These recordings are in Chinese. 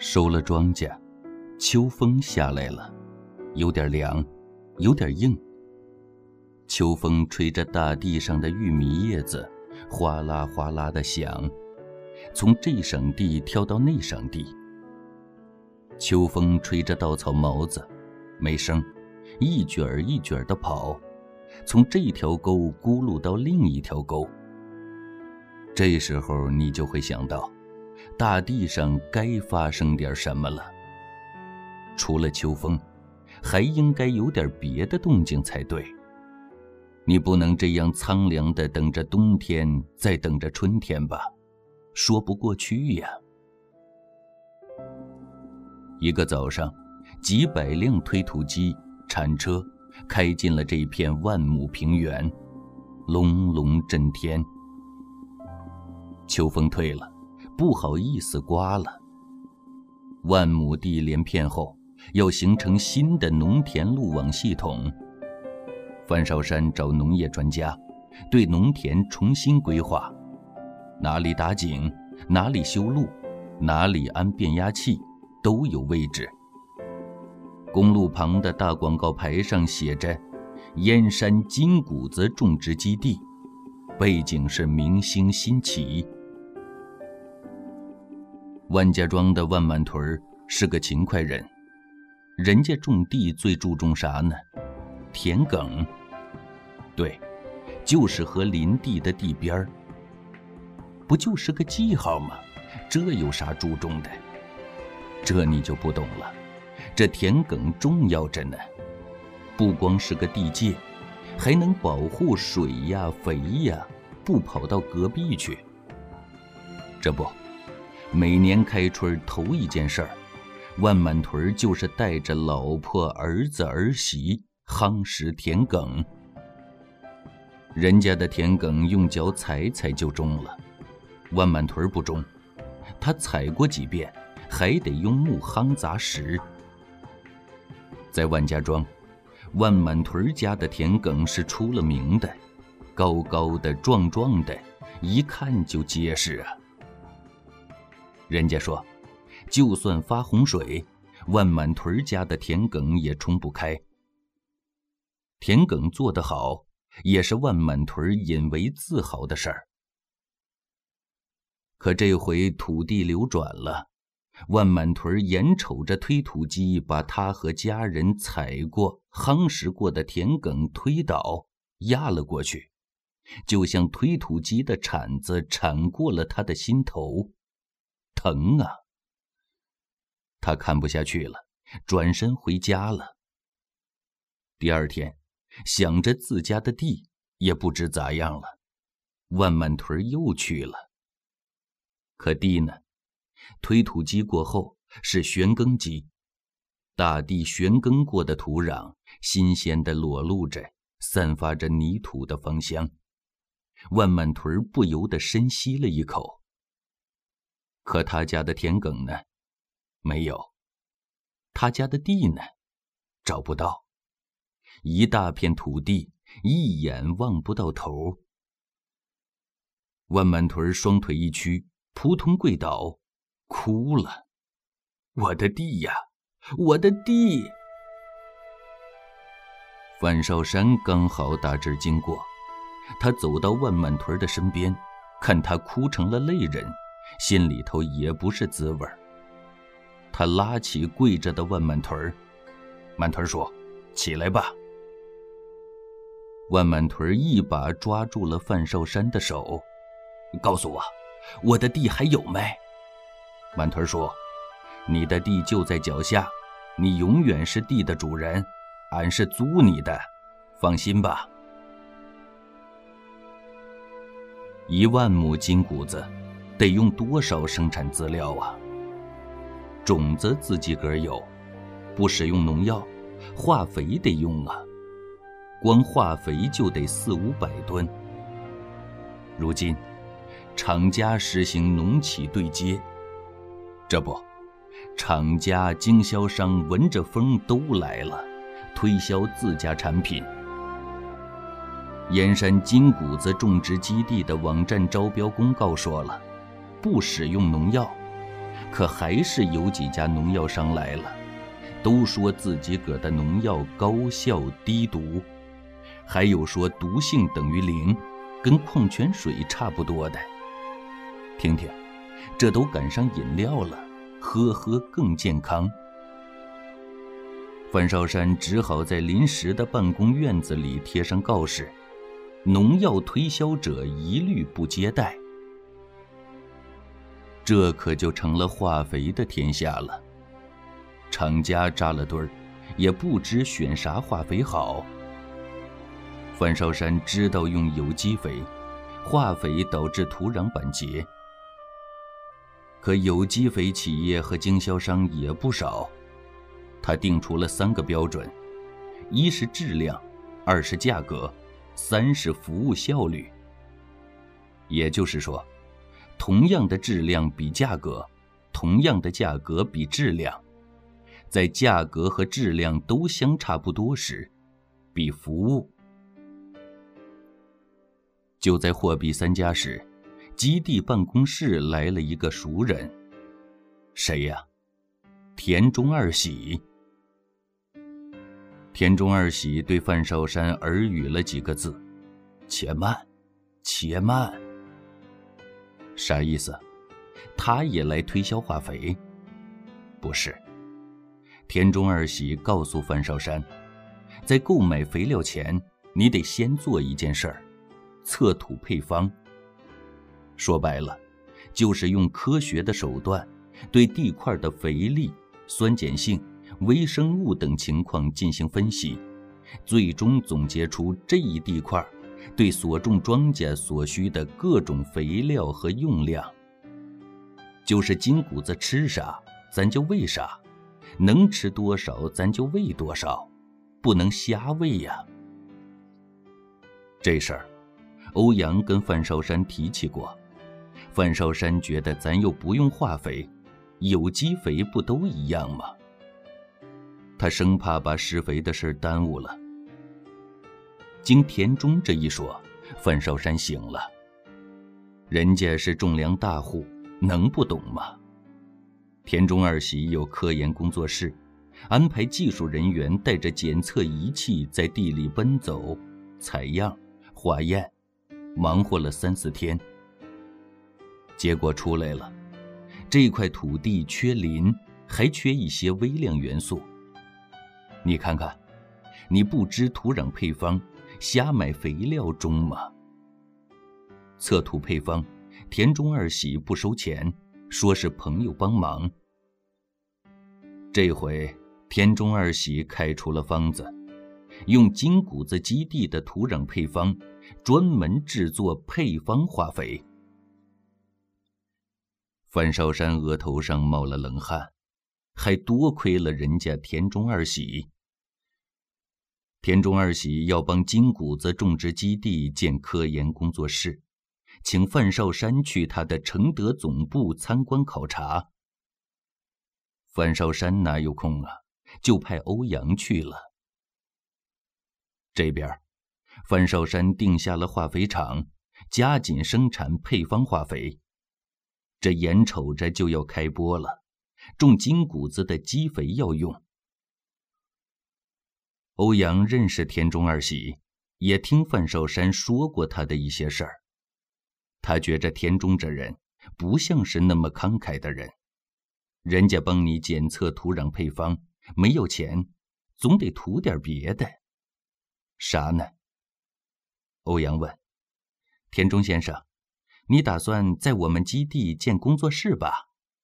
收了庄稼，秋风下来了，有点凉，有点硬。秋风吹着大地上的玉米叶子，哗啦哗啦地响，从这省地跳到那省地。秋风吹着稻草毛子，没声，一卷儿一卷儿地跑，从这条沟咕噜到另一条沟。这时候你就会想到，大地上该发生点什么了。除了秋风，还应该有点别的动静才对。你不能这样苍凉地等着冬天，再等着春天吧，说不过去呀。一个早上，几百辆推土机、铲车开进了这片万亩平原，隆隆震天。秋风退了，不好意思刮了。万亩地连片后，要形成新的农田路网系统。范绍山找农业专家，对农田重新规划，哪里打井，哪里修路，哪里安变压器，都有位置。公路旁的大广告牌上写着燕山金谷子种植基地，背景是明星新起。万家庄的万满屯是个勤快人，人家种地最注重啥呢？田埂。对，就是和林地的地边儿。不就是个记号吗？这有啥注重的？这你就不懂了，这田埂重要着呢，不光是个地界，还能保护水呀、肥呀不跑到隔壁去。这不，每年开春头一件事儿，万满屯就是带着老婆、儿子、儿媳夯实田埂。人家的田埂用脚踩踩就种了，万满屯不种，他踩过几遍，还得用木夯砸实。在万家庄，万满屯家的田埂是出了名的，高高的、壮壮的，一看就结实啊。人家说，就算发洪水，万满屯家的田埂也冲不开。田埂做得好，也是万满屯引为自豪的事儿。可这回土地流转了，万满屯眼瞅着推土机把他和家人踩过、夯实过的田埂推倒、压了过去，就像推土机的铲子铲过了他的心头，疼啊！他看不下去了，转身回家了。第二天，想着自家的地，也不知咋样了，万满屯又去了。可地呢？推土机过后是旋耕机，大地旋耕过的土壤新鲜地裸露着，散发着泥土的芳香。万满屯不由得深吸了一口。可他家的田埂呢？没有。他家的地呢？找不到。一大片土地，一眼望不到头。万满屯双腿一屈，扑通跪倒，哭了。我的地呀，我的地！范绍山刚好打这儿经过，他走到万满屯的身边，看他哭成了泪人，心里头也不是滋味。他拉起跪着的万满屯，满屯说：“起来吧。”万满屯一把抓住了范绍山的手，告诉我，我的地还有没？满屯说：“你的地就在脚下，你永远是地的主人，俺是租你的，放心吧。”1万亩金谷子，得用多少生产资料啊？种子自己个儿有，不使用农药，化肥得用啊。光化肥就得400-500吨。如今，厂家实行农企对接，这不，厂家、经销商闻着风都来了，推销自家产品。燕山金谷子种植基地的网站招标公告说了，不使用农药， 可还是有几家农药商来了，都说自己个的农药高效低毒，还有说毒性等于0，跟矿泉水差不多的。听听，这都赶上饮料了，喝更健康。范绍山只好在临时的办公院子里贴上告示：农药推销者一律不接待。这可就成了化肥的天下了。厂家扎了堆儿，也不知选啥化肥好。范绍山知道用有机肥，化肥导致土壤板结。可有机肥企业和经销商也不少，他定出了3个标准：一是质量，2是价格，3是服务效率。也就是说，同样的质量比价格，同样的价格比质量，在价格和质量都相差不多时，比服务。就在货比三家时，基地办公室来了一个熟人。谁呀？田中二喜。田中二喜对范绍山耳语了几个字：且慢，且慢。啥意思？他也来推销化肥？不是。田中二喜告诉范绍山，在购买肥料前，你得先做一件事儿，测土配方。说白了，就是用科学的手段对地块的肥力、酸碱性、微生物等情况进行分析，最终总结出这一地块对所种庄稼所需的各种肥料和用量。就是金谷子吃啥，咱就喂啥，能吃多少咱就喂多少，不能瞎喂呀。这事儿，欧阳跟范绍山提起过。范绍山觉得咱又不用化肥，有机肥不都一样吗？他生怕把施肥的事耽误了。经田中这一说，范绍山醒了。人家是种粮大户，能不懂吗？田中二喜有科研工作室，安排技术人员带着检测仪器在地里奔走、采样、化验，忙活了3、4天。结果出来了，这块土地缺磷，还缺一些微量元素。你看看，你不知土壤配方，瞎买肥料中吗？测土配方，田中二喜不收钱，说是朋友帮忙。这回田中二喜开出了方子，用金谷子基地的土壤配方，专门制作配方化肥。范绍山额头上冒了冷汗，还多亏了人家田中二喜。田中二喜要帮金谷子种植基地建科研工作室，请范绍山去他的承德总部参观考察。范绍山哪有空啊，就派欧阳去了。这边，范绍山定下了化肥厂，加紧生产配方化肥。这眼瞅着就要开播了，种金谷子的基肥要用。欧阳认识田中二喜，也听范绍山说过他的一些事儿。他觉着田中这人不像是那么慷慨的人，人家帮你检测土壤配方，没有钱，总得图点别的。啥呢？欧阳问。田中先生，你打算在我们基地建工作室吧？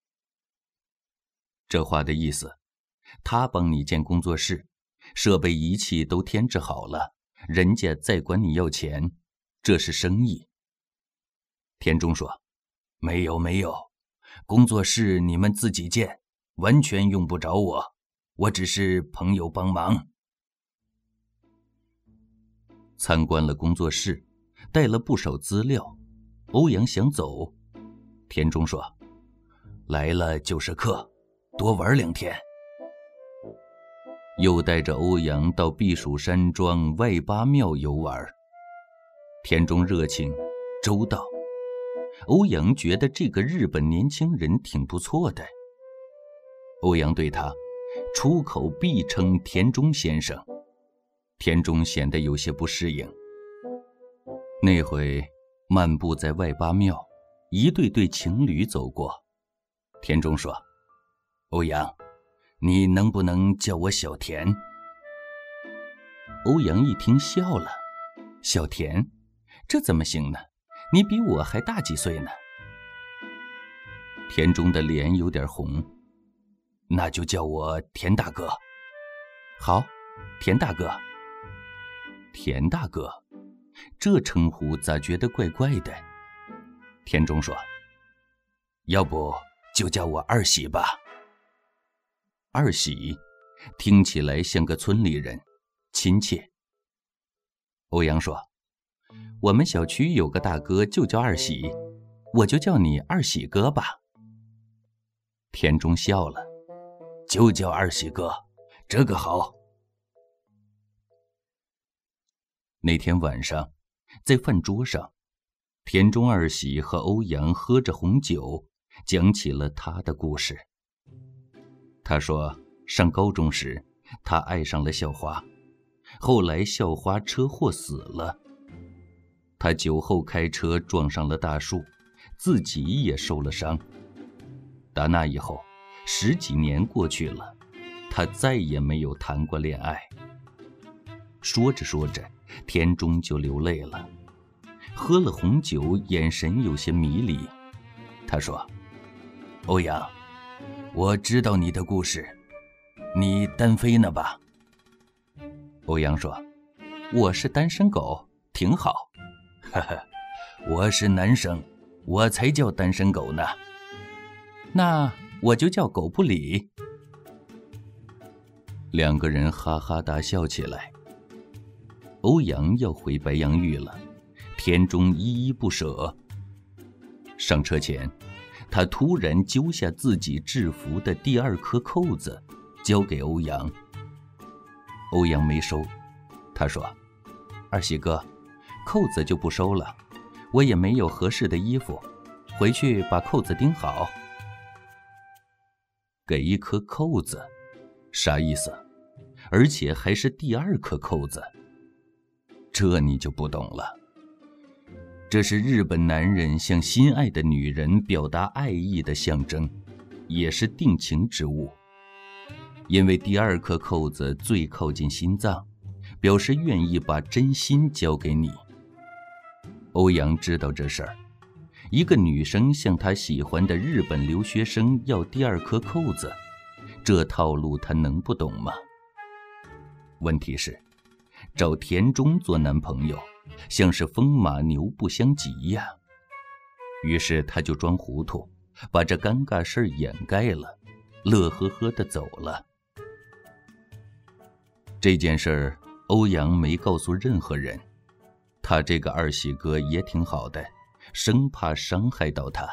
这话的意思，他帮你建工作室，设备仪器都添置好了，人家再管你要钱，这是生意。田中说，没有，工作室你们自己建，完全用不着我只是朋友帮忙。参观了工作室，带了不少资料，欧阳想走。田中说，来了就是客，多玩2天。又带着欧阳到避暑山庄外八庙游玩。田中热情周到， 欧阳觉得这个日本年轻人挺不错的。欧阳对他出口必称田中先生，田中显得有些不适应。那回漫步在外八庙，一对对情侣走过，田中说：“欧阳，你能不能叫我小田？”欧阳一听笑了：“小田，这怎么行呢？你比我还大几岁呢。”田中的脸有点红：“那就叫我田大哥。”“好，田大哥。”田大哥，这称呼咋觉得怪怪的？田中说：“要不就叫我二喜吧。”二喜听起来像个村里人，亲切。欧阳说：“我们小区有个大哥就叫二喜，我就叫你二喜哥吧。”田中笑了：“就叫二喜哥，这个好。”那天晚上，在饭桌上，田中二喜和欧阳喝着红酒，讲起了他的故事。他说，上高中时，他爱上了校花，后来校花车祸死了。他酒后开车撞上了大树，自己也受了伤。打那以后，10几年过去了，他再也没有谈过恋爱。说着说着，田中就流泪了，喝了红酒，眼神有些迷离。他说：“欧阳，我知道你的故事，你单飞呢吧？”欧阳说：“我是单身狗，挺好。”“呵呵，我是男生，我才叫单身狗呢。”“那我就叫狗不理。”两个人哈哈大笑起来。欧阳要回白杨峪了，田中依依不舍。上车前，他突然揪下自己制服的第2颗扣子，交给欧阳。欧阳没收，他说：“二喜哥，扣子就不收了，我也没有合适的衣服，回去把扣子钉好。”给1颗扣子，啥意思？而且还是第2颗扣子。这你就不懂了。这是日本男人向心爱的女人表达爱意的象征，也是定情之物。因为第2颗扣子最靠近心脏，表示愿意把真心交给你。欧阳知道这事儿，一个女生向他喜欢的日本留学生要第2颗扣子，这套路他能不懂吗？问题是，找田中做男朋友，像是风马牛不相及呀。于是他就装糊涂，把这尴尬事儿掩盖了，乐呵呵地走了。这件事儿，欧阳没告诉任何人。他这个二喜哥也挺好的，生怕伤害到他。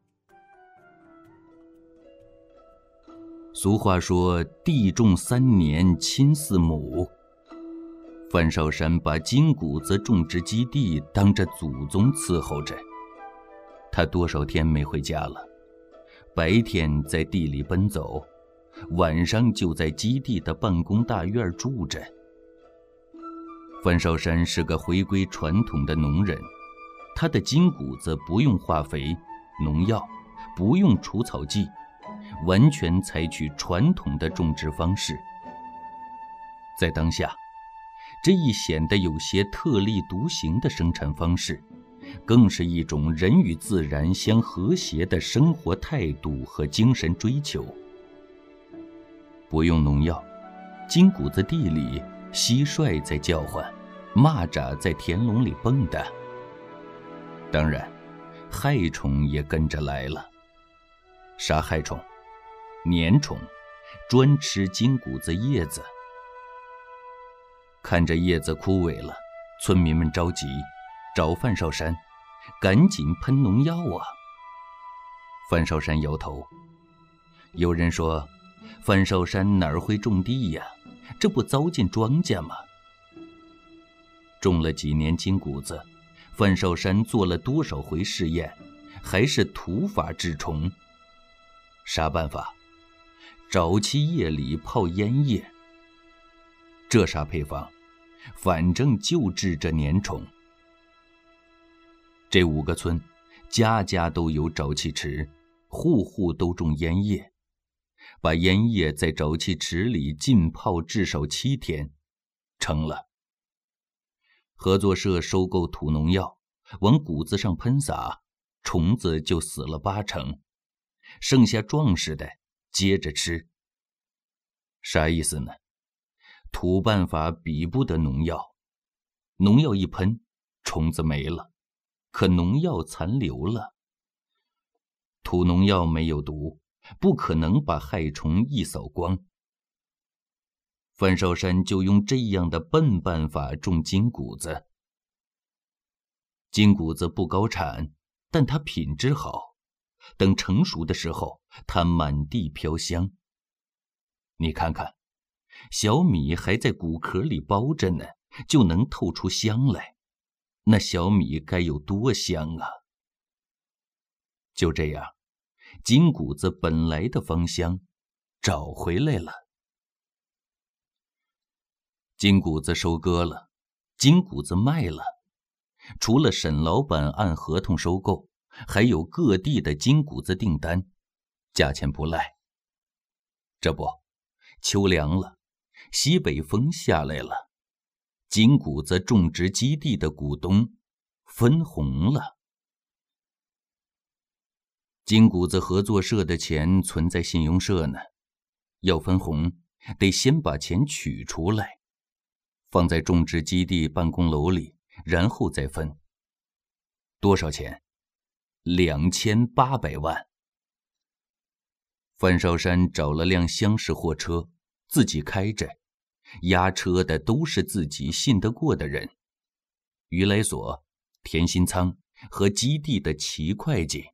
俗话说，地种3年亲4母。范绍山把金谷子种植基地当着祖宗伺候着，他多少天没回家了，白天在地里奔走，晚上就在基地的办公大院住着。范绍山是个回归传统的农人，他的金谷子不用化肥、农药，不用除草剂，完全采取传统的种植方式。在当下，这一显得有些特立独行的生产方式，更是一种人与自然相和谐的生活态度和精神追求。不用农药，金谷子地里蟋蟀在叫唤，蚂蚱在田垄里蹦跶。当然，害虫也跟着来了。啥害虫？粘虫，专吃金谷子叶子。看着叶子枯萎了，村民们着急，找范绍山，赶紧喷农药啊！范绍山摇头。有人说，范绍山哪儿会种地呀？这不糟践庄稼吗？种了几年金谷子，范绍山做了多少回试验， 还是土法治虫。啥办法？沼气液里泡烟叶。这啥配方？反正就治这粘虫。这5个村，家家都有沼气池，户户都种烟叶，把烟叶在沼气池里浸泡至少7天，成了。合作社收购土农药，往谷子上喷洒，虫子就死了80%，剩下壮实的接着吃。啥意思呢？土办法比不得农药，农药一喷，虫子没了，可农药残留了。土农药没有毒，不可能把害虫一扫光。范绍山就用这样的笨办法种金谷子。金谷子不高产，但它品质好，等成熟的时候，它满地飘香。你看看，小米还在谷壳里包着呢，就能透出香来，那小米该有多香啊！就这样，金谷子本来的芳香找回来了。金谷子收割了，金谷子卖了，除了沈老板按合同收购，还有各地的金谷子订单，价钱不赖。这不，秋凉了，西北风下来了，金谷子种植基地的股东分红了。金谷子合作社的钱存在信用社呢，要分红得先把钱取出来，放在种植基地办公楼里，然后再分。多少钱？2800万。范绍山找了辆厢式货车，自己开着，押车的都是自己信得过的人，于来所、田新仓和基地的齐会计。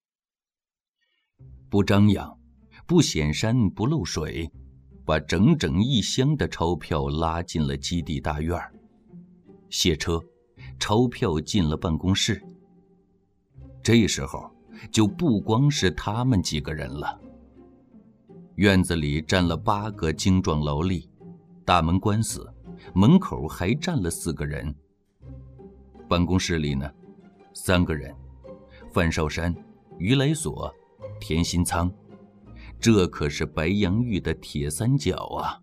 不张扬，不显山不漏水，把整整1箱的钞票拉进了基地大院。卸车，钞票进了办公室。这时候就不光是他们几个人了，院子里站了8个精壮劳力，大门关死，门口还站了4个人。办公室里呢，3个人，范绍山、于来所、田新仓，这可是白洋玉的铁三角啊。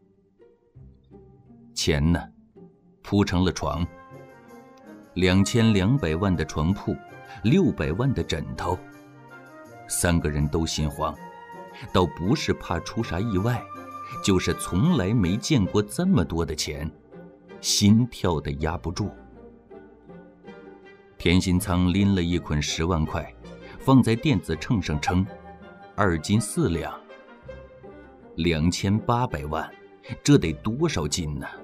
钱呢，铺成了床，2200万的床铺，600万的枕头。3个人都心慌，倒不是怕出啥意外，就是从来没见过这么多的钱，心跳得压不住。田新仓拎了一捆10万块，放在电子秤上称，2斤4两。2800万，这得多少斤呢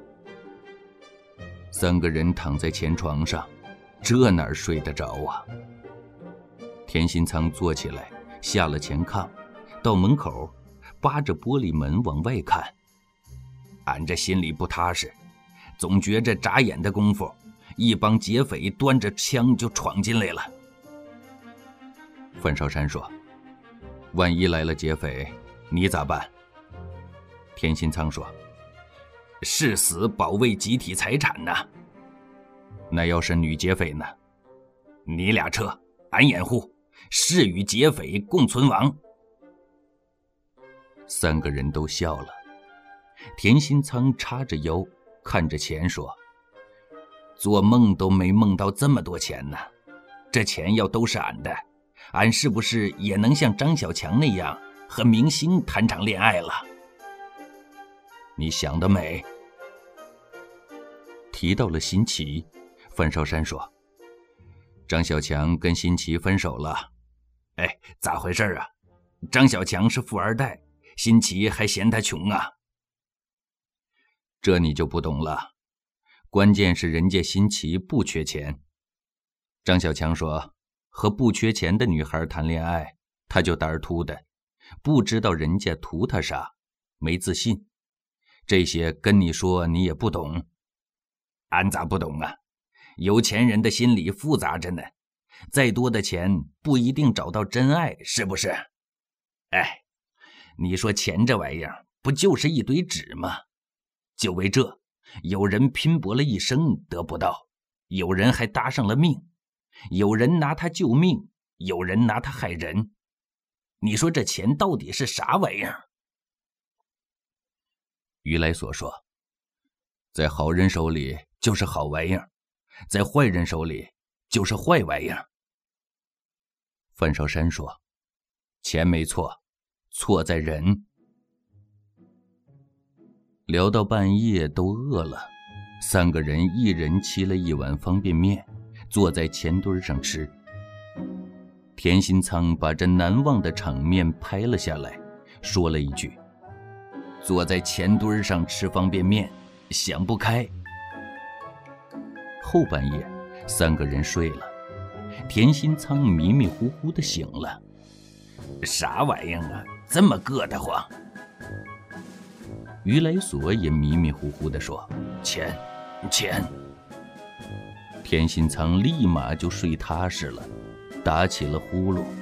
？3个人躺在前床上，这哪儿睡得着啊？田新仓坐起来，下了前炕，到门口，扒着玻璃门往外看。俺这心里不踏实，总觉着眨眼的功夫，一帮劫匪端着枪就闯进来了。范绍山说：“万一来了劫匪，你咋办？”田新仓说：“誓死保卫集体财产呐。”那要是女劫匪呢？你俩撤，俺掩护，誓与劫匪共存亡。3个人都笑了。田新仓叉着腰，看着钱说：“做梦都没梦到这么多钱呢。这钱要都是俺的，俺是不是也能像张小强那样和明星谈场恋爱了？”你想得美。提到了辛弃，范绍山说：“张小强跟辛弃分手了。”哎，咋回事啊？张小强是富二代，辛弃还嫌他穷啊？这你就不懂了。关键是人家辛弃不缺钱。张小强说，和不缺钱的女孩谈恋爱，他就胆儿突的，不知道人家图他啥，没自信。这些跟你说你也不懂。俺咋不懂啊？有钱人的心理复杂着呢， 再多的钱不一定找到真爱，是不是？哎，你说钱这玩意儿不就是一堆纸吗？就为这，有人拼搏了一生得不到，有人还搭上了命，有人拿它救命，有人拿它害人。你说这钱到底是啥玩意儿？于来所说，在好人手里就是好玩意儿，在坏人手里就是坏玩意儿。范少山说，钱没错，错在人。聊到半夜都饿了，3个人一人沏了1碗方便面，坐在前墩上吃。田心仓把这难忘的场面拍了下来，说了一句：坐在前墩上吃方便面，想不开。后半夜3个人睡了，田心仓迷迷糊糊的醒了。啥玩意儿啊，这么硌得慌？于来所也迷迷糊糊地说：钱。田心仓立马就睡踏实了，打起了呼噜。